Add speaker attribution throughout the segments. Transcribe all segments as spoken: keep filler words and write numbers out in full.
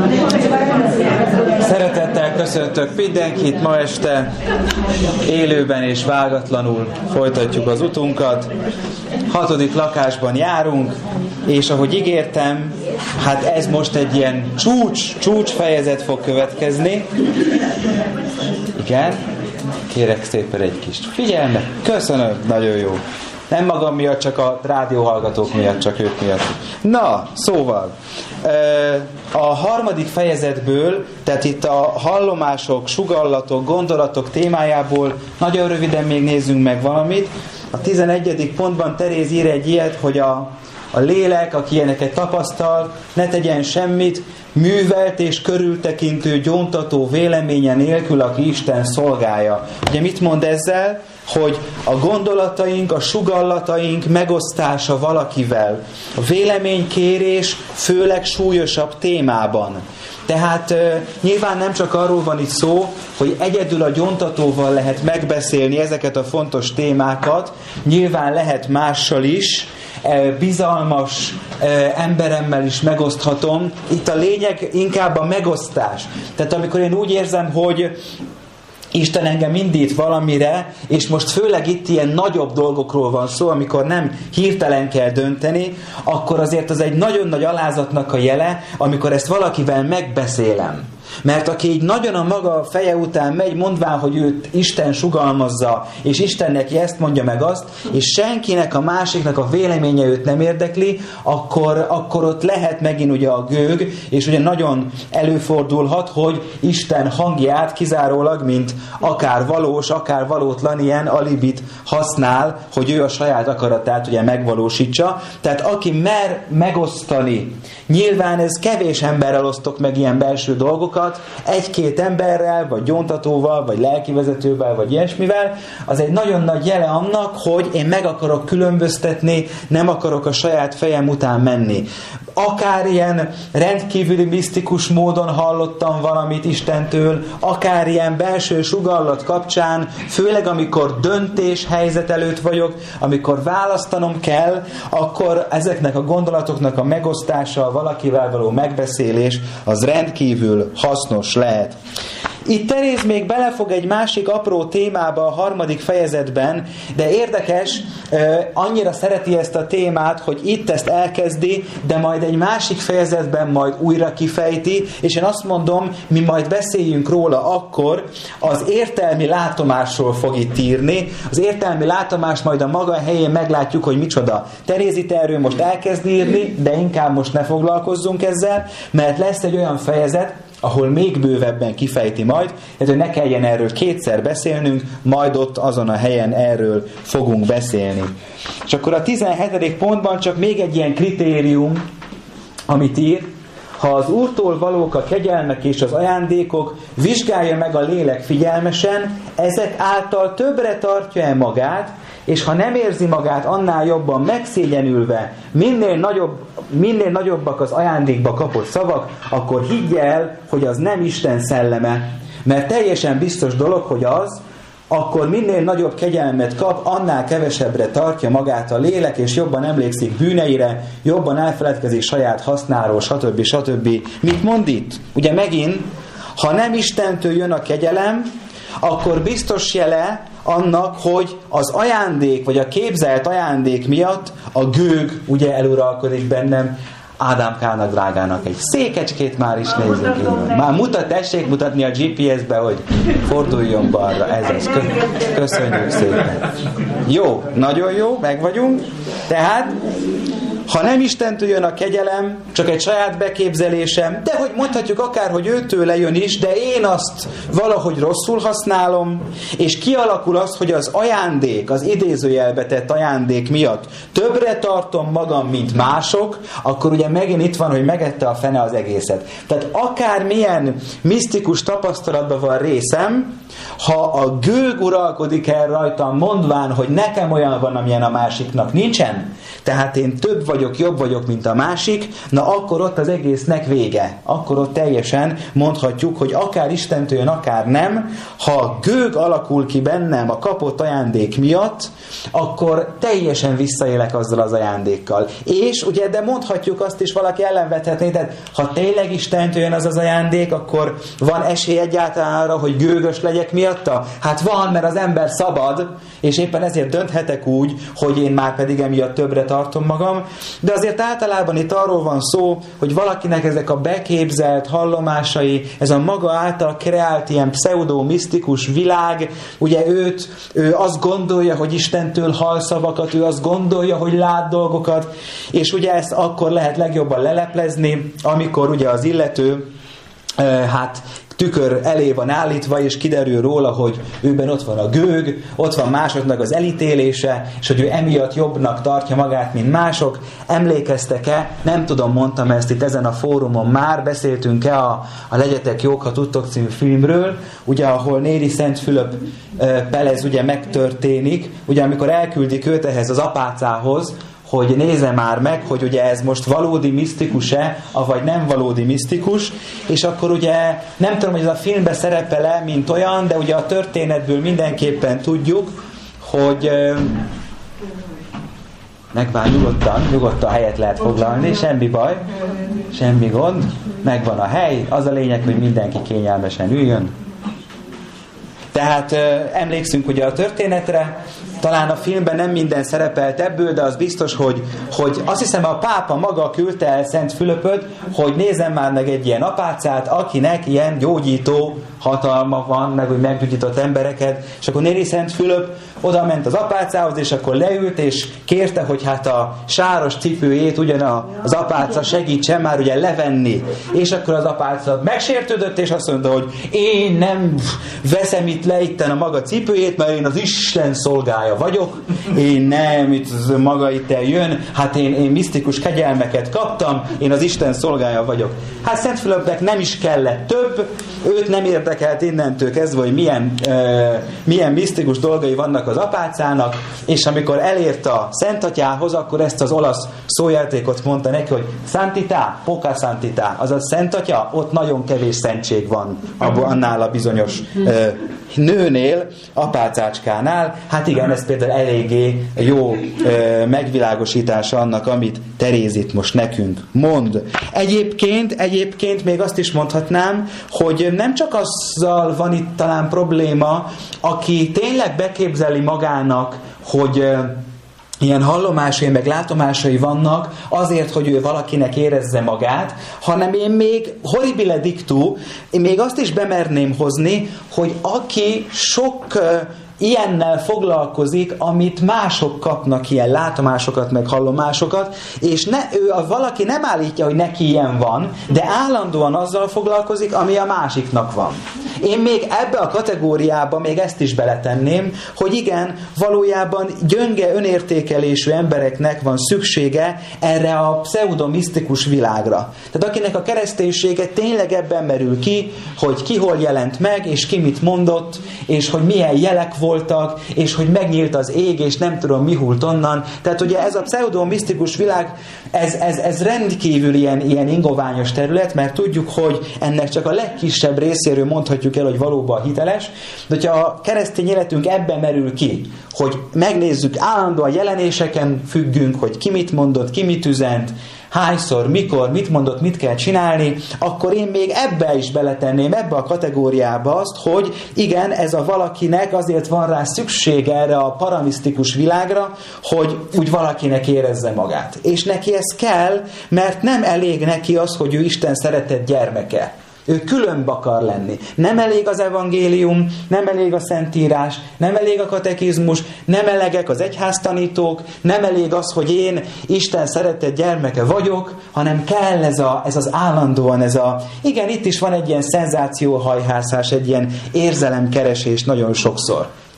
Speaker 1: Szeretettel köszöntök mindenkit, ma este élőben és vágatlanul folytatjuk az utunkat. Hatodik lakásban járunk, és ahogy ígértem, hát ez most egy ilyen csúcs, csúcs fejezet fog következni. Igen, kérek szépen egy kis figyelmet. Köszönöm, nagyon jó. Nem magam miatt, csak a rádióhallgatók miatt, csak ők miatt. Na, szóval, a harmadik fejezetből, tehát itt a hallomások, sugallatok, gondolatok témájából nagyon röviden még nézzünk meg valamit. A tizenegyedik pontban Teréz ír egy ilyet, hogy a, a lélek, aki ilyeneket tapasztal, ne tegyen semmit, művelt és körültekintő, gyóntató véleménye nélkül, aki Isten szolgálja. Ugye mit mond ezzel? Hogy a gondolataink, a sugallataink megosztása valakivel, a véleménykérés főleg súlyosabb témában. Tehát uh, nyilván nem csak arról van itt szó, hogy egyedül a gyóntatóval lehet megbeszélni ezeket a fontos témákat, nyilván lehet mással is, uh, bizalmas uh, emberemmel is megoszthatom. Itt a lényeg inkább a megosztás. Tehát amikor én úgy érzem, hogy Isten engem indít valamire, és most főleg itt ilyen nagyobb dolgokról van szó, amikor nem hirtelen kell dönteni, akkor azért az egy nagyon nagy alázatnak a jele, amikor ezt valakivel megbeszélem. Mert aki így nagyon a maga feje után megy, mondván, hogy őt Isten sugalmazza, és Isten neki ezt mondja meg azt, és senkinek, a másiknak a véleménye őt nem érdekli, akkor, akkor ott lehet megint ugye a gőg, és ugye nagyon előfordulhat, hogy Isten hangját kizárólag, mint akár valós, akár valótlan ilyen alibit használ, hogy ő a saját akaratát ugye megvalósítsa. Tehát aki mer megosztani, nyilván ez kevés emberrel osztok meg ilyen belső dolgokat, egy-két emberrel, vagy gyóntatóval, vagy lelkivezetővel, vagy ilyesmivel, az egy nagyon nagy jele annak, hogy én meg akarok különböztetni, nem akarok a saját fejem után menni. Akár ilyen rendkívüli misztikus módon hallottam valamit Istentől, akár ilyen belső sugallat kapcsán, főleg amikor döntés helyzet előtt vagyok, amikor választanom kell, akkor ezeknek a gondolatoknak a megosztása, valakivel való megbeszélés, az rendkívül hasznos lehet. Itt Teréz még belefog egy másik apró témába a harmadik fejezetben, de érdekes, annyira szereti ezt a témát, hogy itt ezt elkezdi, de majd egy másik fejezetben majd újra kifejti, és én azt mondom, mi majd beszéljünk róla akkor, az értelmi látomásról fog itt írni. Az értelmi látomást majd a maga helyén meglátjuk, hogy micsoda. Teréz itt erről most elkezd írni, de inkább most ne foglalkozzunk ezzel, mert lesz egy olyan fejezet, ahol még bővebben kifejti majd, tehát hogy ne kelljen erről kétszer beszélnünk, majd ott azon a helyen erről fogunk beszélni. És akkor a tizenhetedik pontban csak még egy ilyen kritérium, amit ír, ha az Úrtól valók a kegyelmek és az ajándékok, vizsgálja meg a lélek figyelmesen, ezek által többre tartja-e magát, és ha nem érzi magát annál jobban megszégyenülve, minél, nagyobb, minél nagyobbak az ajándékba kapott szavak, akkor higgye el, hogy az nem Isten szelleme. Mert teljesen biztos dolog, hogy az, akkor minél nagyobb kegyelmet kap, annál kevesebbre tartja magát a lélek, és jobban emlékszik bűneire, jobban elfeledkezik saját hasznáról, stb. stb. Mit mond itt? Ugye megint, ha nem Istentől jön a kegyelem, akkor biztos jele annak, hogy az ajándék, vagy a képzelt ajándék miatt a gőg ugye eluralkodik bennem. Ádámkának drágának egy székecskét már is nézzük én. Már mutat, tessék mutatni a gé pé es-be, hogy forduljon balra. Ez az. Köszönjük szépen. Jó, nagyon jó, meg vagyunk. Tehát, ha nem Istentől jön a kegyelem, csak egy saját beképzelésem, de hogy mondhatjuk akár, hogy őtőle jön is, de én azt valahogy rosszul használom, és kialakul az, hogy az ajándék, az idézőjelbe tett ajándék miatt többre tartom magam, mint mások, akkor ugye megint itt van, hogy megette a fene az egészet. Tehát akár milyen misztikus tapasztalatban van részem, ha a gőg uralkodik el rajtam, mondván, hogy nekem olyan van, amilyen a másiknak nincsen, tehát én több vagyok, vagyok, jobb vagyok, mint a másik, na akkor ott az egésznek vége. Akkor ott teljesen mondhatjuk, hogy akár Istentől jön, akár nem, ha gőg alakul ki bennem a kapott ajándék miatt, akkor teljesen visszaélek azzal az ajándékkal. És ugye, de mondhatjuk azt is, valaki ellenvethetné, tehát ha tényleg Istentől jön az az ajándék, akkor van esély egyáltalán arra, hogy gőgös legyek miatta? Hát van, mert az ember szabad, és éppen ezért dönthetek úgy, hogy én már pedig emiatt többre tartom magam, de azért általában itt arról van szó, hogy valakinek ezek a beképzelt hallomásai, ez a maga által kreált ilyen pseudo-misztikus világ, ugye őt, ő azt gondolja, hogy Istentől hall szavakat, ő azt gondolja, hogy lát dolgokat, és ugye ezt akkor lehet legjobban leleplezni, amikor ugye az illető hát tükör elé van állítva, és kiderül róla, hogy őben ott van a gőg, ott van másoknak az elítélése, és hogy ő emiatt jobbnak tartja magát, mint mások. Emlékeztek-e? Nem tudom, mondtam ezt itt ezen a fórumon már, beszéltünk-e a, a Legyetek jók, ha tudtok című filmről, ugye, ahol Néri Szent Fülöp Pelez ugye megtörténik, ugye amikor elküldik őt ehhez az apácához, hogy nézze már meg, hogy ugye ez most valódi misztikus-e, avagy nem valódi misztikus, és akkor ugye nem tudom, hogy ez a filmben szerepel-e, mint olyan, de ugye a történetből mindenképpen tudjuk, hogy megvár nyugodtan, nyugodtan helyet lehet foglalni, semmi baj, semmi gond, megvan a hely, az a lényeg, hogy mindenki kényelmesen üljön. Tehát emlékszünk ugye a történetre, talán a filmben nem minden szerepelt ebből, de az biztos, hogy, hogy azt hiszem a pápa maga küldte el Szent Fülöpöt, hogy nézzen már meg egy ilyen apácát, akinek ilyen gyógyító hatalma van, meg hogy meggyógyított embereket, és akkor Néri Szent Fülöp oda ment az apácához, és akkor leült, és kérte, hogy hát a sáros cipőjét ugyan az apáca segítsen már ugye levenni. És akkor az apáca megsértődött, és azt mondta, hogy én nem veszem itt le itten a maga cipőjét, mert én az Isten szolgája vagyok, én nem, itt maga itt eljön, hát én, én misztikus kegyelmeket kaptam, én az Isten szolgája vagyok. Hát Szent Fülöpnek nem is kellett több, őt nem érdekelt innentől kezdve, hogy milyen, e, milyen misztikus dolgai vannak az apácának, és amikor elért a Szentatyához, akkor ezt az olasz szójátékot mondta neki, hogy Santità, poca santità, azaz Szentatya, ott nagyon kevés szentség van abban, annál a bizonyos e, nőnél, apácácskánál. Hát igen, ez például eléggé jó e, megvilágosítása annak, amit Teréz itt most nekünk mond. Egyébként, egyébként még azt is mondhatnám, hogy nem csak azzal van itt talán probléma, aki tényleg beképzeli magának, hogy ilyen hallomásai, meg látomásai vannak azért, hogy ő valakinek érezze magát, hanem én még horribile dictu, én még azt is bemerném hozni, hogy aki sok ilyennel foglalkozik, amit mások kapnak, ilyen látomásokat, meg hallomásokat, és ne, ő, a valaki nem állítja, hogy neki ilyen van, de állandóan azzal foglalkozik, ami a másiknak van. Én még ebbe a kategóriába még ezt is beletenném, hogy igen, valójában gyönge önértékelésű embereknek van szüksége erre a pseudomisztikus világra. Tehát akinek a kereszténysége tényleg ebben merül ki, hogy ki hol jelent meg, és ki mit mondott, és hogy milyen jelek voltak, és hogy megnyílt az ég, és nem tudom mi hult onnan. Tehát ugye ez a pseudomisztikus világ, ez, ez, ez rendkívül ilyen, ilyen ingoványos terület, mert tudjuk, hogy ennek csak a legkisebb részéről mondhatjuk el, hogy valóban hiteles, de hogyha a keresztény életünk ebben merül ki, hogy megnézzük állandóan jelenéseken függünk, hogy ki mit mondott, ki mit üzent, hányszor, mikor, mit mondott, mit kell csinálni, akkor én még ebbe is beletenném, ebbe a kategóriába azt, hogy igen, ez a valakinek azért van rá szüksége erre a paramisztikus világra, hogy úgy valakinek érezze magát. És neki ez kell, mert nem elég neki az, hogy ő Isten szeretett gyermeke. Ő különb akar lenni. Nem elég az evangélium, nem elég a szentírás, nem elég a katekizmus, nem elegek az egyháztanítók, nem elég az, hogy én Isten szeretett gyermeke vagyok, hanem kell ez, a, ez az állandóan, ez a... Igen, itt is van egy ilyen szenzációhajhászás, egy ilyen érzelemkeresés nagyon sokszor.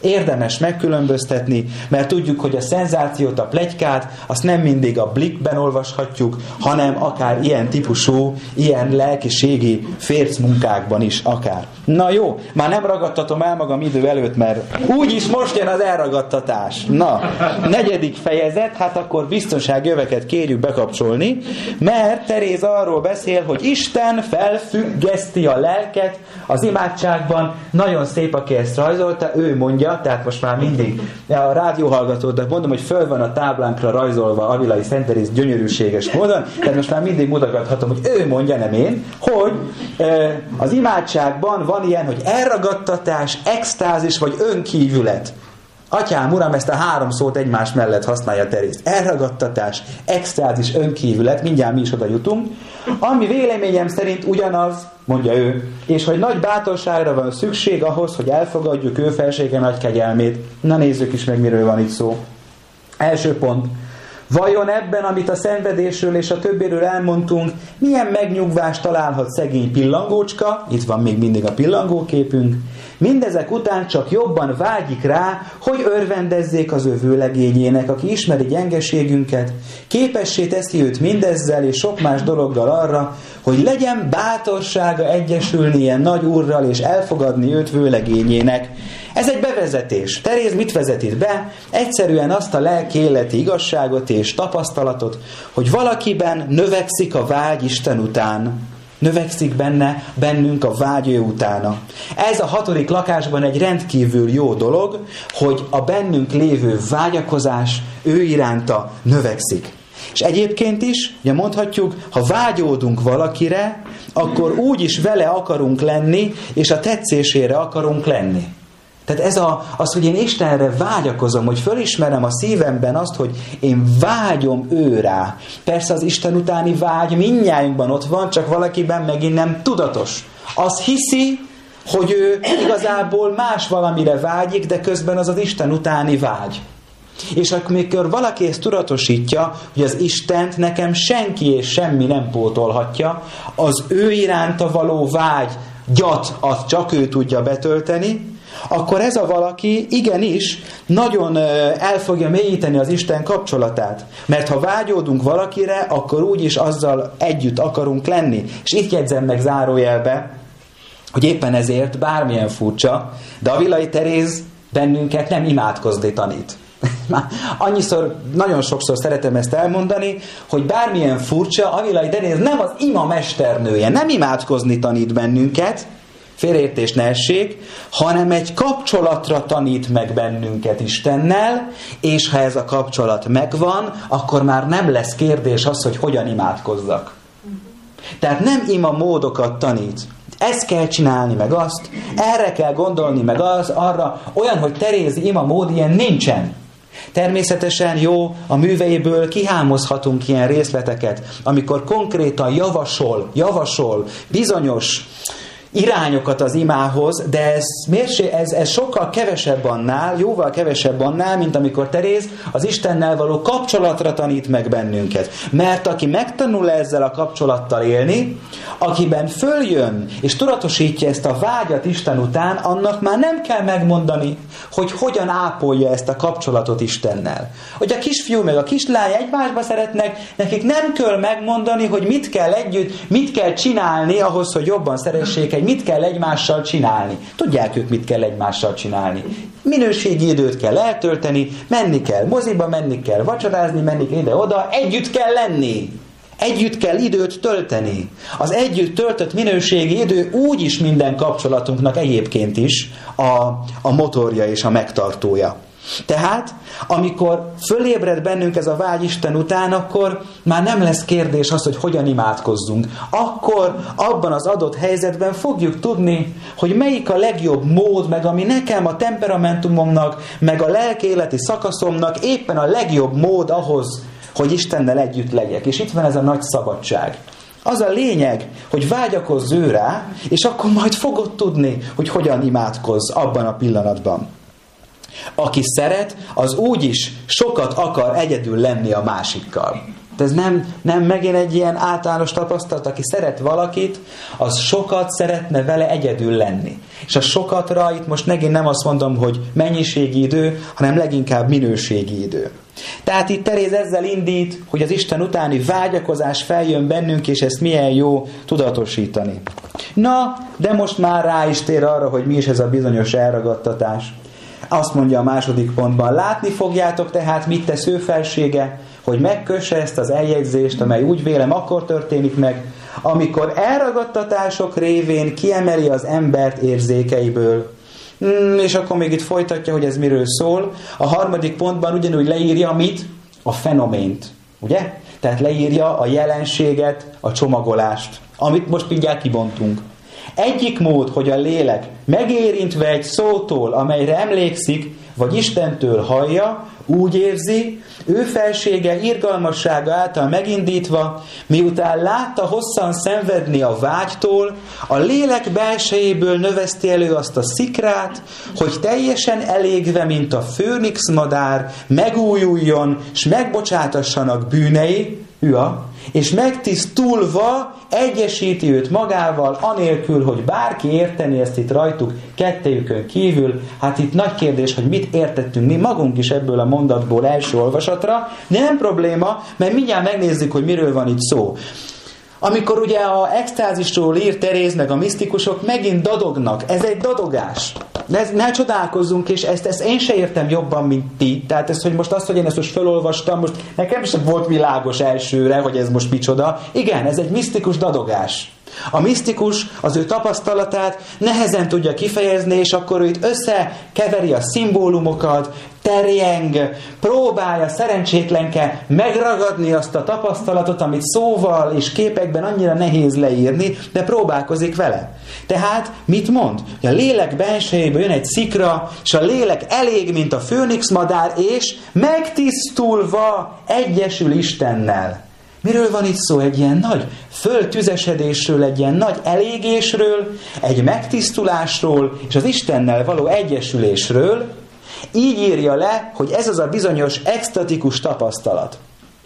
Speaker 1: érdemes megkülönböztetni, mert tudjuk, hogy a szenzációt, a pletykát, azt nem mindig a Blickben olvashatjuk, hanem akár ilyen típusú, ilyen lelkiségi fércmunkákban is akár. Na jó, már nem ragadtatom el magam idő előtt, mert úgyis most jön az elragadtatás. Na, negyedik fejezet, hát akkor biztonságjöveket kérjük bekapcsolni, mert Teréz arról beszél, hogy Isten felfüggeszti a lelket az imádságban. Nagyon szép, aki ezt rajzolta, ő mondja, tehát most már mindig a rádióhallgatóknak mondom, hogy föl van a táblánkra rajzolva Avilai Szent Teréz gyönyörűséges módon, tehát most már mindig mutathatom, hogy ő mondja, nem én, hogy e, az imádságban van ilyen, hogy elragadtatás, extázis vagy önkívület. Atyám, Uram, ezt a három szót egymás mellett használja Teréz. Elragadtatás, extázis, önkívület, mindjárt mi is oda jutunk, ami véleményem szerint ugyanaz, mondja ő, és hogy nagy bátorságra van szükség ahhoz, hogy elfogadjuk ő felsége nagy kegyelmét. Na nézzük is meg, miről van itt szó. Első pont. Vajon ebben, amit a szenvedésről és a többéről elmondtunk, milyen megnyugvást találhat szegény pillangócska, itt van még mindig a pillangóképünk, mindezek után csak jobban vágyik rá, hogy örvendezzék az ő vőlegényének, aki ismeri gyengeségünket, képessé teszi őt mindezzel és sok más dologgal arra, hogy legyen bátorsága egyesülni ilyen nagy úrral és elfogadni őt vőlegényének. Ez egy bevezetés. Teréz mit vezet itt be? Egyszerűen azt a lelkiéleti igazságot és tapasztalatot, hogy valakiben növekszik a vágy Isten után. Növekszik benne, bennünk a vágy ő utána. Ez a hatodik lakásban egy rendkívül jó dolog, hogy a bennünk lévő vágyakozás ő iránta növekszik. És egyébként is, ugye mondhatjuk, ha vágyódunk valakire, akkor úgy is vele akarunk lenni, és a tetszésére akarunk lenni. Tehát ez a, az, hogy én Istenre vágyakozom, hogy fölismerem a szívemben azt, hogy én vágyom ő rá. Persze az Isten utáni vágy mindnyájunkban ott van, csak valakiben megint nem tudatos. Az hiszi, hogy ő igazából más valamire vágyik, de közben az az Isten utáni vágy. És amikor valaki ezt tudatosítja, hogy az Istent nekem senki és semmi nem pótolhatja, az ő iránta való vágy, gyat, azt csak ő tudja betölteni, akkor ez a valaki igenis nagyon el fogja mélyíteni az Isten kapcsolatát. Mert ha vágyódunk valakire, akkor úgyis azzal együtt akarunk lenni. És itt jegyzem meg zárójelbe, hogy éppen ezért bármilyen furcsa, de Avilai Teréz bennünket nem imádkozni tanít. Annyiszor, nagyon sokszor szeretem ezt elmondani, hogy bármilyen furcsa, Avilai Teréz nem az ima mesternője, nem imádkozni tanít bennünket, félreértés ne essék, hanem egy kapcsolatra tanít meg bennünket Istennel, és ha ez a kapcsolat megvan, akkor már nem lesz kérdés az, hogy hogyan imádkozzak. Tehát nem ima módokat tanít. Ezt kell csinálni, meg azt, erre kell gondolni, meg az, arra, olyan, hogy Terézi ima mód, ilyen nincsen. Természetesen jó, a műveiből kihámozhatunk ilyen részleteket, amikor konkrétan javasol, javasol bizonyos irányokat az imához, de ez, ez, ez sokkal kevesebb annál, jóval kevesebb annál, mint amikor Teréz az Istennel való kapcsolatra tanít meg bennünket. Mert aki megtanul ezzel a kapcsolattal élni, akiben följön és tudatosítja ezt a vágyat Isten után, annak már nem kell megmondani, hogy hogyan ápolja ezt a kapcsolatot Istennel. Hogy a kisfiú meg a kislány egymásba szeretnek, nekik nem kell megmondani, hogy mit kell együtt, mit kell csinálni ahhoz, hogy jobban szeressék, mit kell egymással csinálni. Tudják ők, mit kell egymással csinálni. Minőségi időt kell eltölteni, menni kell moziba, menni kell vacsorázni, menni kell ide-oda, együtt kell lenni. Együtt kell időt tölteni. Az együtt töltött minőségi idő úgyis minden kapcsolatunknak egyébként is a, a motorja és a megtartója. Tehát, amikor fölébred bennünk ez a vágy Isten után, akkor már nem lesz kérdés az, hogy hogyan imádkozzunk. Akkor abban az adott helyzetben fogjuk tudni, hogy melyik a legjobb mód, meg ami nekem a temperamentumomnak, meg a lelkiéleti szakaszomnak éppen a legjobb mód ahhoz, hogy Istennel együtt legyek. És itt van ez a nagy szabadság. Az a lényeg, hogy vágyakozz ő rá, és akkor majd fogod tudni, hogy hogyan imádkozz abban a pillanatban. Aki szeret, az úgyis sokat akar egyedül lenni a másikkal. Ez nem, nem megint egy ilyen általános tapasztalat, aki szeret valakit, az sokat szeretne vele egyedül lenni. És a sokatra itt most megint nem azt mondom, hogy mennyiségi idő, hanem leginkább minőségi idő. Tehát itt Teréz ezzel indít, hogy az Isten utáni vágyakozás feljön bennünk, és ezt milyen jó tudatosítani. Na, de most már rá is tér arra, hogy mi is ez a bizonyos elragadtatás. Azt mondja a második pontban, látni fogjátok tehát, mit tesz ő felsége, hogy megkösse ezt az eljegyzést, amely úgy vélem akkor történik meg, amikor elragadtatások révén kiemeli az embert érzékeiből. Hmm, és akkor még itt folytatja, hogy ez miről szól. A harmadik pontban ugyanúgy leírja mit? A fenomént. Ugye? Tehát leírja a jelenséget, a csomagolást, amit most mindjárt kibontunk. Egyik mód, hogy a lélek megérintve egy szótól, amelyre emlékszik, vagy Istentől hallja, úgy érzi, ő felsége irgalmassága által megindítva, miután látta hosszan szenvedni a vágytól, a lélek belsejéből növeszti elő azt a szikrát, hogy teljesen elégve, mint a főnix madár, megújuljon, s megbocsátassanak bűnei, hüa, és megtisztulva egyesíti őt magával, anélkül, hogy bárki érteni ezt itt rajtuk, kettejükön kívül. Hát itt nagy kérdés, hogy mit értettünk mi magunk is ebből a mondatból első olvasatra, de nem probléma, mert mindjárt megnézzük, hogy miről van itt szó. Amikor ugye a extázisról ír Teréz, meg a misztikusok megint dadognak, ez egy dadogás. Ne, ne csodálkozzunk, és ezt, ezt én se értem jobban, mint ti. Tehát ez, hogy most azt, hogy én ezt most felolvastam, most nekem sem volt világos elsőre, hogy ez most micsoda. Igen, ez egy misztikus dadogás. A misztikus az ő tapasztalatát nehezen tudja kifejezni, és akkor ő itt összekeveri a szimbólumokat, terjeng, próbálja szerencsétlenke megragadni azt a tapasztalatot, amit szóval és képekben annyira nehéz leírni, de próbálkozik vele. Tehát mit mond? A lélek bensejéből jön egy szikra, és a lélek elég, mint a főnix madár, és megtisztulva egyesül Istennel. Miről van itt szó? Egy ilyen nagy föltüzesedésről, egy ilyen nagy elégésről, egy megtisztulásról, és az Istennel való egyesülésről. Így írja le, hogy ez az a bizonyos extatikus tapasztalat.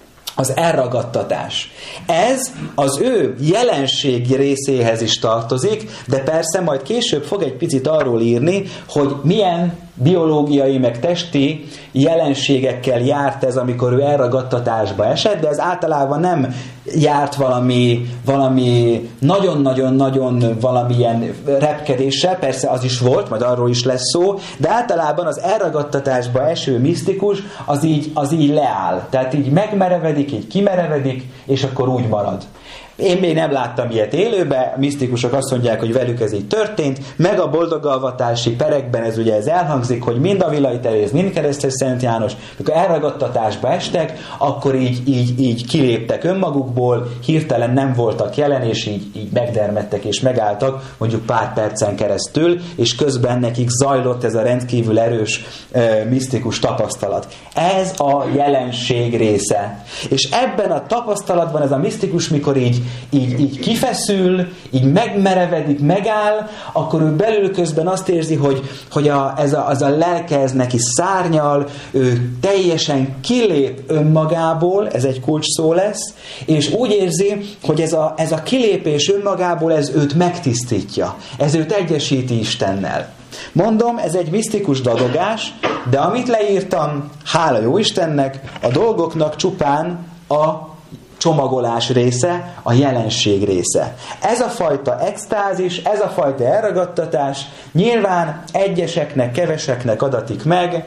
Speaker 1: Az elragadtatás. Ez az ő jelenség részéhez is tartozik, de persze majd később fog egy picit arról írni, hogy milyen biológiai, meg testi jelenségekkel járt ez, amikor ő elragadtatásba esett, de ez általában nem járt valami, valami nagyon-nagyon-nagyon valamilyen repkedéssel, persze az is volt, majd arról is lesz szó, de általában az elragadtatásba eső misztikus az így, az így leáll. Tehát így megmerevedik, így kimerevedik, és akkor úgy marad. Én még nem láttam ilyet élőben, a misztikusok azt mondják, hogy velük ez így történt, meg a boldoggalvatási perekben ez ugye ez elhangzik, hogy mind a Villai Teréz, mind Keresztes Szent János, amikor elragadtatásba estek, akkor így, így, így kiléptek önmagukból, hirtelen nem voltak jelen, és így, így megdermedtek és megálltak, mondjuk pár percen keresztül, és közben nekik zajlott ez a rendkívül erős e, misztikus tapasztalat. Ez a jelenség része. És ebben a tapasztalatban ez a misztikus, mikor így Így, így kifeszül, így megmerevedik, megáll, akkor ő belül közben azt érzi, hogy, hogy a, ez a, az a lelke ez neki szárnyal, ő teljesen kilép önmagából, ez egy kulcs szó lesz, és úgy érzi, hogy ez a, ez a kilépés önmagából, ez őt megtisztítja, ez őt egyesíti Istennel. Mondom, ez egy misztikus dadogás, de amit leírtam, hála jó Istennek, a dolgoknak csupán a csomagolás része, a jelenség része. Ez a fajta extázis, ez a fajta elragadtatás nyilván egyeseknek, keveseknek adatik meg,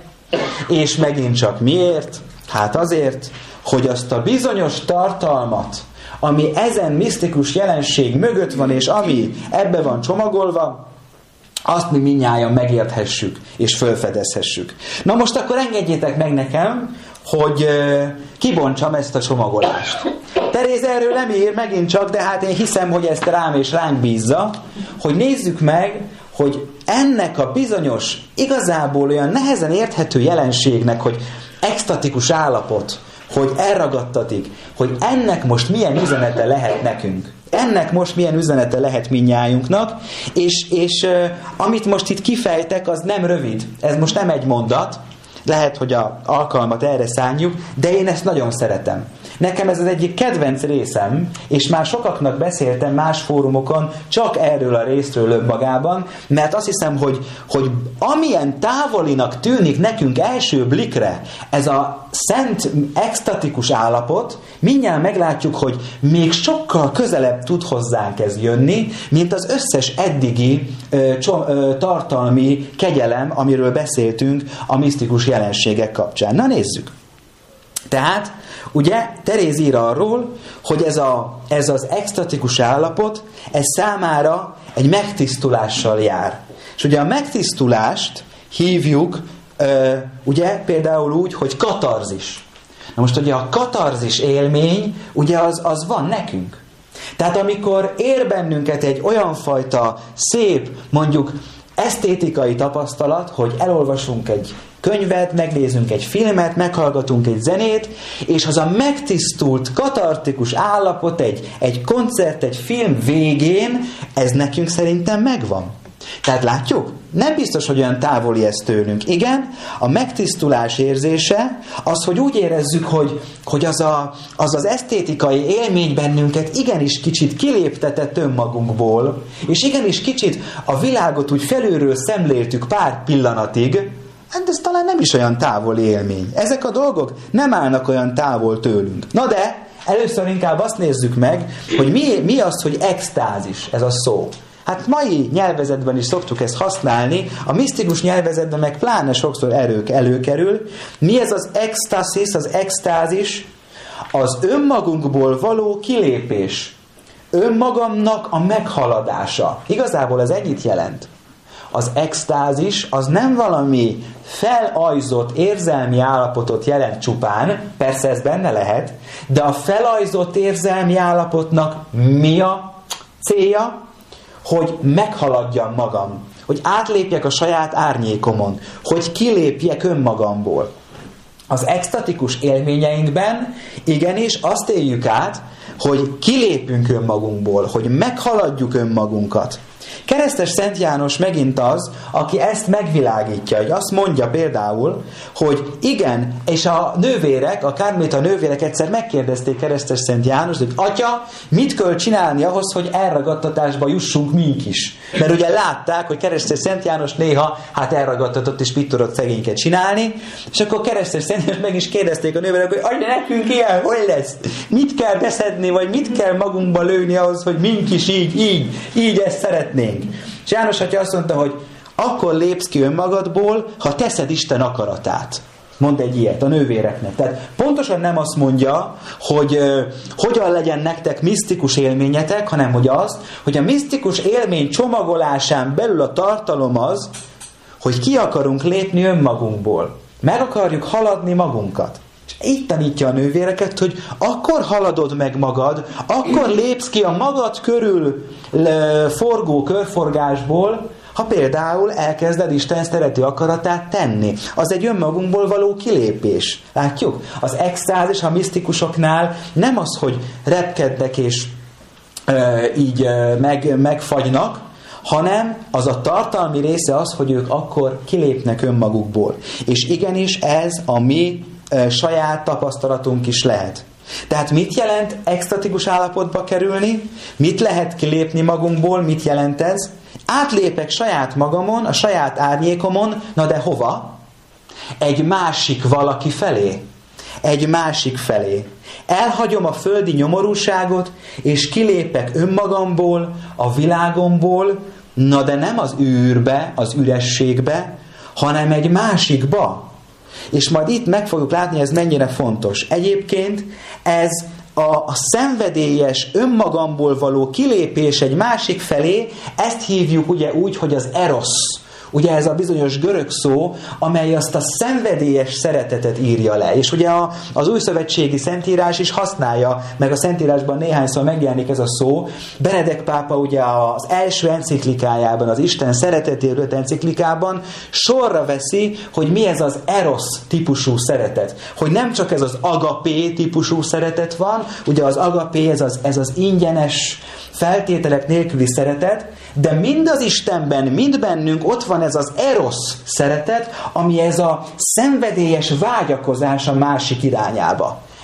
Speaker 1: és megint csak miért? Hát azért, hogy azt a bizonyos tartalmat, ami ezen misztikus jelenség mögött van, és ami ebbe van csomagolva, azt mi mindnyájan megérthessük, és felfedezhessük. Na most akkor engedjétek meg nekem, hogy kibontsam ezt a csomagolást. Teréz erről nem ír megint csak, de hát én hiszem, hogy ezt rám és ránk bízza, hogy nézzük meg, hogy ennek a bizonyos, igazából olyan nehezen érthető jelenségnek, hogy extatikus állapot, hogy elragadtatik, hogy ennek most milyen üzenete lehet nekünk. Ennek most milyen üzenete lehet mindnyájunknak, és, és uh, amit most itt kifejtek, az nem rövid. Ez most nem egy mondat, lehet, hogy a alkalmat erre szánjuk, de én ezt nagyon szeretem. Nekem ez az egyik kedvenc részem, és már sokaknak beszéltem más fórumokon csak erről a részről önmagában, mert azt hiszem, hogy, hogy amilyen távolinak tűnik nekünk első blikre ez a szent, extatikus állapot, mindjárt meglátjuk, hogy még sokkal közelebb tud hozzánk ez jönni, mint az összes eddigi ö, csom, ö, tartalmi kegyelem, amiről beszéltünk a misztikus jelenségek kapcsán. Na nézzük! Tehát, ugye, Teréz ír arról, hogy ez, a, ez az extatikus állapot, ez számára egy megtisztulással jár. És ugye a megtisztulást hívjuk, ö, ugye, például úgy, hogy katarzis. Na most ugye a katarzis élmény, ugye az, az van nekünk. Tehát amikor ér bennünket egy olyan fajta szép, mondjuk esztétikai tapasztalat, hogy elolvasunk egy könyvet, megnézünk egy filmet, meghallgatunk egy zenét, és az a megtisztult, katartikus állapot egy, egy koncert, egy film végén, ez nekünk szerintem megvan. Tehát látjuk? Nem biztos, hogy olyan távoli ez tőlünk. Igen, a megtisztulás érzése az, hogy úgy érezzük, hogy, hogy az, a, az az esztétikai élmény bennünket igenis kicsit kiléptetett önmagunkból, és igenis kicsit a világot úgy felülről szemléltük pár pillanatig, hát ez talán nem is olyan távoli élmény. Ezek a dolgok nem állnak olyan távol tőlünk. Na de, először inkább azt nézzük meg, hogy mi, mi az, hogy extázis, ez a szó. Hát mai nyelvezetben is szoktuk ezt használni, a misztikus nyelvezetben meg pláne sokszor erők előkerül. Mi ez az extasis, az extázis? Az önmagunkból való kilépés. Önmagamnak a meghaladása. Igazából ez ennyit jelent. Az extázis az nem valami felajzott érzelmi állapotot jelent csupán, persze ez benne lehet, de a felajzott érzelmi állapotnak mi a célja? Hogy meghaladjam magam, hogy átlépjek a saját árnyékomon, hogy kilépjek önmagamból. Az extatikus élményeinkben igenis azt éljük át, hogy kilépünk önmagunkból, hogy meghaladjuk önmagunkat. Keresztes Szent János megint az, aki ezt megvilágítja, hogy azt mondja például, hogy igen, és a nővérek, a kármélita nővérek egyszer megkérdezték Keresztes Szent János, hogy atya, mit kell csinálni ahhoz, hogy elragadtatásba jussunk mink is? Mert ugye látták, hogy Keresztes Szent János néha hát elragadtatott és mit tudott szegényket csinálni, és akkor Keresztes Szent János meg is kérdezték a nővérek, hogy adj nekünk ilyen, hogy lesz? Mit kell beszedni, vagy mit kell magunkba lőni ahhoz, hogy mink is így, így, így ezt szeretnénk? És János atya azt mondta, hogy akkor lépsz ki önmagadból, ha teszed Isten akaratát. Mond egy ilyet a nővéreknek. Tehát pontosan nem azt mondja, hogy uh, hogyan legyen nektek misztikus élményetek, hanem hogy azt, hogy a misztikus élmény csomagolásán belül a tartalom az, hogy ki akarunk lépni önmagunkból. Meg akarjuk haladni magunkat. És így tanítja a nővéreket, hogy akkor haladod meg magad, akkor lépsz ki a magad körül forgó körforgásból, ha például elkezded Isten szerető akaratát tenni. Az egy önmagunkból való kilépés. Látjuk? Az extázis a misztikusoknál nem az, hogy repkednek és e, így e, meg, megfagynak, hanem az a tartalmi része az, hogy ők akkor kilépnek önmagukból. És igenis ez a mi e, saját tapasztalatunk is lehet. Tehát mit jelent extatikus állapotba kerülni? Mit lehet kilépni magunkból? Mit jelent ez? Átlépek saját magamon, a saját árnyékomon, na de hova? Egy másik valaki felé. Egy másik felé. Elhagyom a földi nyomorúságot, és kilépek önmagamból, a világomból, na de nem az űrbe, az ürességbe, hanem egy másikba. És majd itt meg fogjuk látni, ez mennyire fontos. Egyébként ez a, a szenvedélyes, önmagamból való kilépés egy másik felé, ezt hívjuk ugye úgy, hogy az erosz. Ugye ez a bizonyos görög szó, amely azt a szenvedélyes szeretetet írja le. És ugye a, az újszövetségi szentírás is használja, meg a szentírásban néhányszor megjelenik ez a szó. Benedek pápa ugye az első enciklikájában, az Isten szeretetéről enciklikában sorra veszi, hogy mi ez az erosz típusú szeretet. Hogy nem csak ez az agapé típusú szeretet van, ugye az agapé ez az, ez az ingyenes, feltételek nélküli szeretet, de mind az Istenben, mind bennünk ott van ez az erosz szeretet, ami ez a szenvedélyes vágyakozás a másik irányába.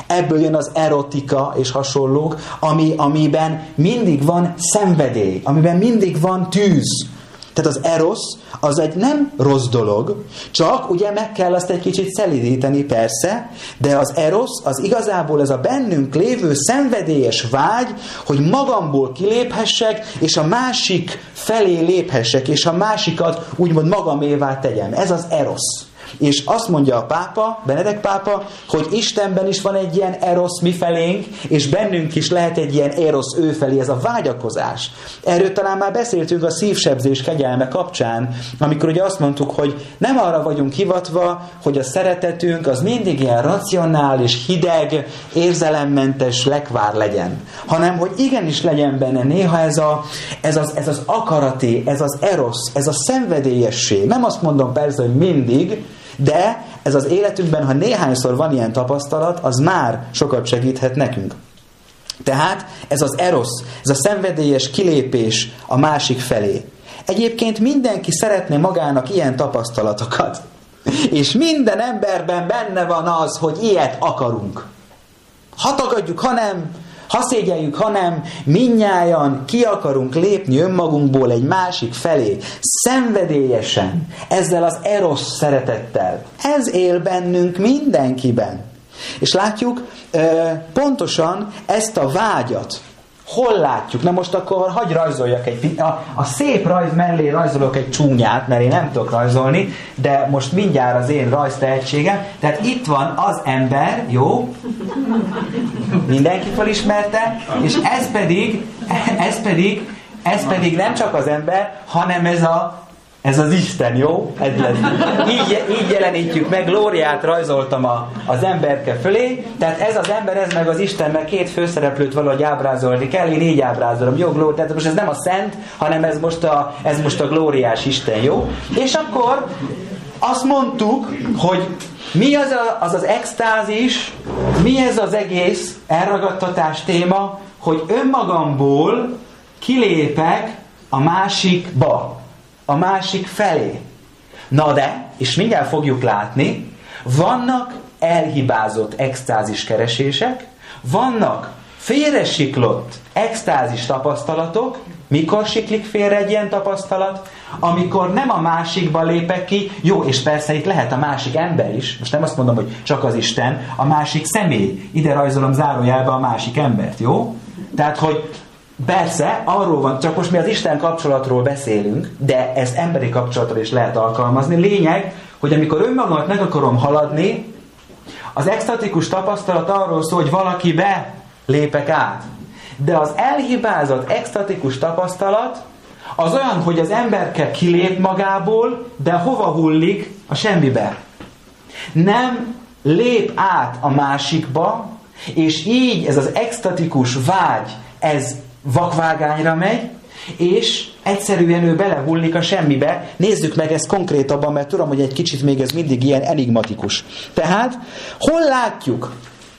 Speaker 1: Ebből jön az erotika és hasonlók, ami, amiben mindig van szenvedély, amiben mindig van tűz. Tehát az erosz az egy nem rossz dolog, csak ugye meg kell azt egy kicsit szelídíteni persze, de az erosz az igazából ez a bennünk lévő szenvedélyes vágy, hogy magamból kiléphessek, és a másik felé léphessek, és a másikat úgymond magamévá tegyem. Ez az erosz. És azt mondja a pápa, Benedek pápa, hogy Istenben is van egy ilyen erosz mi felénk, és bennünk is lehet egy ilyen erosz ő felé, ez a vágyakozás. Erről talán már beszéltünk a szívsebzés kegyelme kapcsán, amikor ugye azt mondtuk, hogy nem arra vagyunk hivatva, hogy a szeretetünk az mindig ilyen racionális, hideg, érzelemmentes lekvár legyen, hanem hogy igenis legyen benne néha ez, a, ez, az, ez az akarati, ez az erosz, ez a szenvedélyesség. Nem azt mondom persze, hogy mindig, de ez az életünkben, ha néhányszor van ilyen tapasztalat, az már sokat segíthet nekünk. Tehát ez az erosz, ez a szenvedélyes kilépés a másik felé. Egyébként mindenki szeretné magának ilyen tapasztalatokat. És minden emberben benne van az, hogy ilyet akarunk. Ha tagadjuk, ha nem, ha szégyeljük, ha nem, mindnyájan ki akarunk lépni önmagunkból egy másik felé, szenvedélyesen, ezzel az erosz szeretettel. Ez él bennünk mindenkiben. És látjuk pontosan ezt a vágyat. Hol látjuk? Na most akkor hagyj rajzoljak egy... A, a szép rajz mellé rajzolok egy csúnyát, mert én nem tudok rajzolni, de most mindjárt az én rajztehetségem. Tehát itt van az ember, jó? Mindenki felismerte, és ez pedig, ez pedig, ez pedig nem csak az ember, hanem ez a Ez az Isten, jó? Ez lesz. Így, így jelenítjük meg, Glóriát rajzoltam a, az emberke fölé, tehát ez az ember, ez meg az Isten, meg két főszereplőt valahogy ábrázolni kell, én így ábrázolom, jó, Glóri, tehát most ez nem a szent, hanem ez most a, ez most a glóriás Isten, jó? És akkor azt mondtuk, hogy mi az a, az, az extázis, mi ez az egész elragadtatás téma, hogy önmagamból kilépek a másikba, a másik felé. Na de, és mindjárt fogjuk látni, vannak elhibázott extázis keresések, vannak félresiklott extázis tapasztalatok. Mikor siklik félre egy ilyen tapasztalat? Amikor nem a másikba lépek ki, jó, és persze itt lehet a másik ember is, most nem azt mondom, hogy csak az Isten, a másik személy, ide rajzolom zárójelbe a másik embert, jó? Tehát, hogy persze, arról van, csak most mi az Isten kapcsolatról beszélünk, de ezt emberi kapcsolatra is lehet alkalmazni. Lényeg, hogy amikor önmagamat meg akarom haladni, az extatikus tapasztalat arról szól, hogy valakibe lépek át. De az elhibázott extatikus tapasztalat az olyan, hogy az emberke kilép magából, de hova hullik? A semmibe. Nem lép át a másikba, és így ez az extatikus vágy, ez vakvágányra megy, és egyszerűen ő belehullik a semmibe. Nézzük meg ezt konkrétabban, mert tudom, hogy egy kicsit még ez mindig ilyen enigmatikus. Tehát, hol látjuk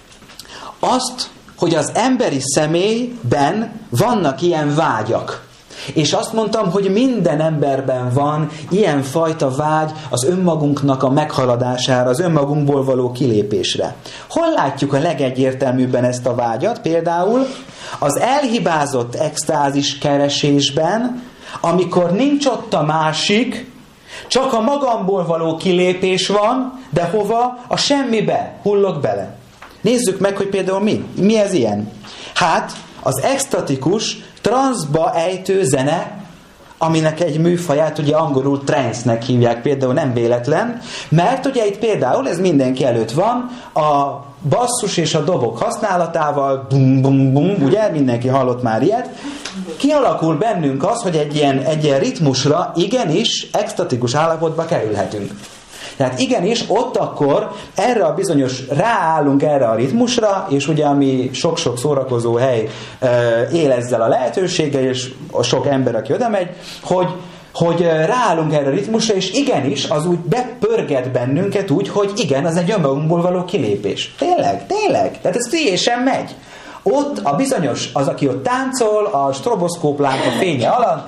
Speaker 1: azt, hogy az emberi személyben vannak ilyen vágyak? És azt mondtam, hogy minden emberben van ilyen fajta vágy az önmagunknak a meghaladására, az önmagunkból való kilépésre. Hol látjuk a legegyértelműbben ezt a vágyat? Például az elhibázott extázis keresésben, amikor nincs ott a másik, csak a magamból való kilépés van, de hova? A semmibe hullok bele. Nézzük meg, hogy például mi. Mi ez ilyen? Hát, az extatikus, transzba ejtő zene, aminek egy műfaját ugye angolul trance-nek hívják, például nem véletlen, mert ugye itt például, ez mindenki előtt van, a basszus és a dobok használatával, bum, bum, bum, ugye, mindenki hallott már ilyet, kialakul bennünk az, hogy egy ilyen, egy ilyen ritmusra igenis extatikus állapotba kerülhetünk. Tehát igenis, ott akkor erre a bizonyos, ráállunk erre a ritmusra, és ugye ami sok-sok szórakozó hely e, él ezzel a lehetőséggel, és a sok ember, aki oda megy, hogy, hogy ráállunk erre a ritmusra, és igenis, az úgy bepörget bennünket úgy, hogy igen, az egy önmagunkból való kilépés. Tényleg, tényleg. Tehát ez teljesen megy. Ott a bizonyos, az, aki ott táncol, a stroboszkóp lámpa fénye alatt,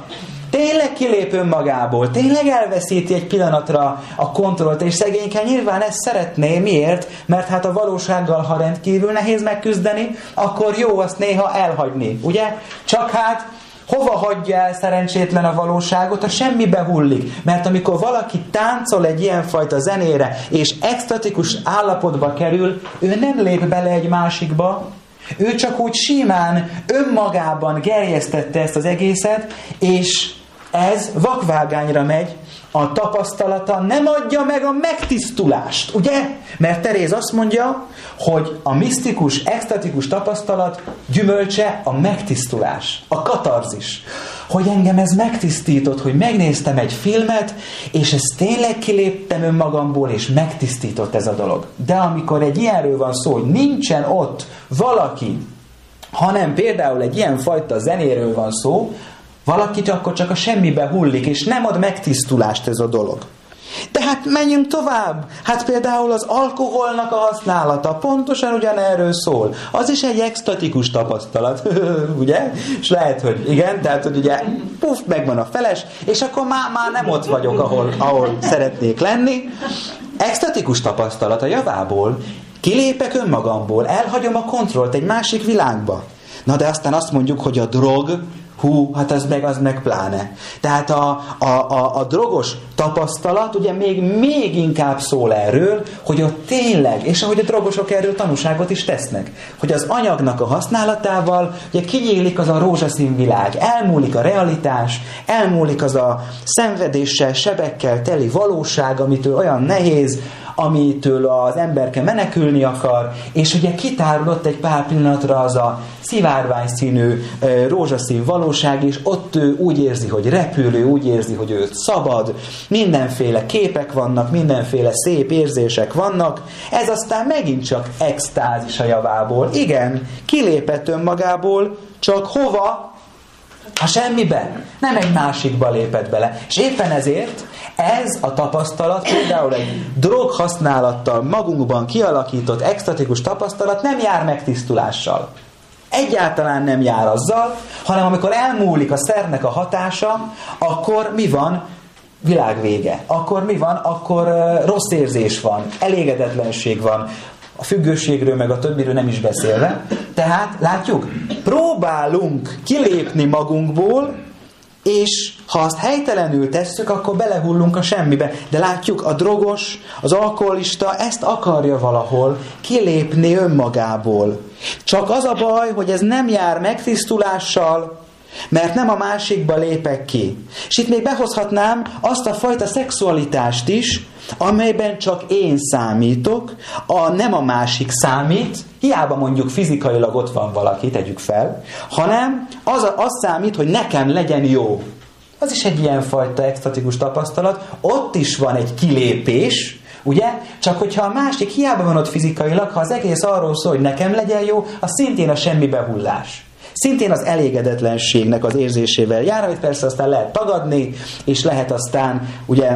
Speaker 1: tényleg kilép önmagából, tényleg elveszíti egy pillanatra a kontrollt, és szegényke nyilván ezt szeretné. Miért? Mert hát a valósággal, ha rendkívül nehéz megküzdeni, akkor jó azt néha elhagyni, ugye? Csak hát hova hagyja el szerencsétlen a valóságot? A semmibe hullik. Mert amikor valaki táncol egy ilyenfajta zenére, és extatikus állapotba kerül, ő nem lép bele egy másikba, ő csak úgy simán, önmagában gerjesztette ezt az egészet, és ez vakvágányra megy, a tapasztalata nem adja meg a megtisztulást, ugye? Mert Teréz azt mondja, hogy a misztikus, extatikus tapasztalat gyümölcse a megtisztulás, a katarzis. Hogy engem ez megtisztított, hogy megnéztem egy filmet, és ezt tényleg kiléptem önmagamból, és megtisztított ez a dolog. De amikor egy ilyenről van szó, hogy nincsen ott valaki, hanem például egy ilyen fajta zenéről van szó, valaki akkor csak a semmibe hullik, és nem ad megtisztulást ez a dolog. De hát menjünk tovább. Hát például az alkoholnak a használata pontosan ugyanerről szól. Az is egy extatikus tapasztalat, ugye? És lehet, hogy igen, tehát hogy ugye puff, megvan a feles, és akkor már, már nem ott vagyok, ahol, ahol szeretnék lenni. Extatikus tapasztalat a javából, kilépek önmagamból, elhagyom a kontrollt egy másik világba. Na de aztán azt mondjuk, hogy a drog, hú, hát az meg, az meg pláne. Tehát a, a, a, a drogos tapasztalat ugye még, még inkább szól erről, hogy ott tényleg, és ahogy a drogosok erről tanúságot is tesznek, hogy az anyagnak a használatával ugye kinyílik az a rózsaszín világ, elmúlik a realitás, elmúlik az a szenvedéssel, sebekkel teli valóság, amitől olyan nehéz, amitől az emberke menekülni akar, és ugye kitárulott egy pár pillanatra az a szivárványszínű rózsaszín valóság, és ott ő úgy érzi, hogy repül, ő úgy érzi, hogy ő szabad, mindenféle képek vannak, mindenféle szép érzések vannak, ez aztán megint csak extázis a javából. Igen, kilépett önmagából, csak hova? A semmibe. Nem egy másikba lépett bele. És éppen ezért ez a tapasztalat, például egy drog használattal magunkban kialakított extatikus tapasztalat nem jár megtisztulással. Egyáltalán nem jár azzal, hanem amikor elmúlik a szernek a hatása, akkor mi van? Világvége. Akkor mi van? Akkor uh, rossz érzés van, elégedetlenség van, a függőségről meg a többiről nem is beszélve. Tehát, látjuk, próbálunk kilépni magunkból, és ha azt helytelenül tesszük, akkor belehullunk a semmibe. De látjuk, a drogos, az alkoholista ezt akarja valahol kilépni önmagából. Csak az a baj, hogy ez nem jár megtisztulással, mert nem a másikba lépek ki. És itt még behozhatnám azt a fajta szexualitást is, amelyben csak én számítok, a, nem a másik számít, hiába mondjuk fizikailag ott van valaki, tegyük fel, hanem az, a, az számít, hogy nekem legyen jó. Az is egy ilyen fajta extatikus tapasztalat. Ott is van egy kilépés, ugye? Csak hogyha a másik hiába van ott fizikailag, ha az egész arról szól, hogy nekem legyen jó, az szintén a semmibe hullás. Szintén az elégedetlenségnek az érzésével jár, amit persze aztán lehet tagadni, és lehet aztán ugye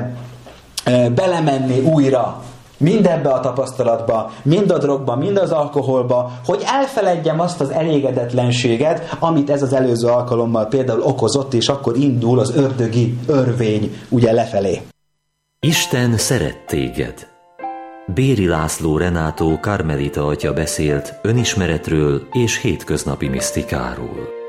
Speaker 1: belemenni újra mindebbe a tapasztalatba, mind a drogba, mind az alkoholba, hogy elfeledjem azt az elégedetlenséget, amit ez az előző alkalommal például okozott, és akkor indul az ördögi örvény ugye lefelé.
Speaker 2: Isten szeret téged. Béri László Renátó karmelita atya beszélt önismeretről és hétköznapi misztikáról.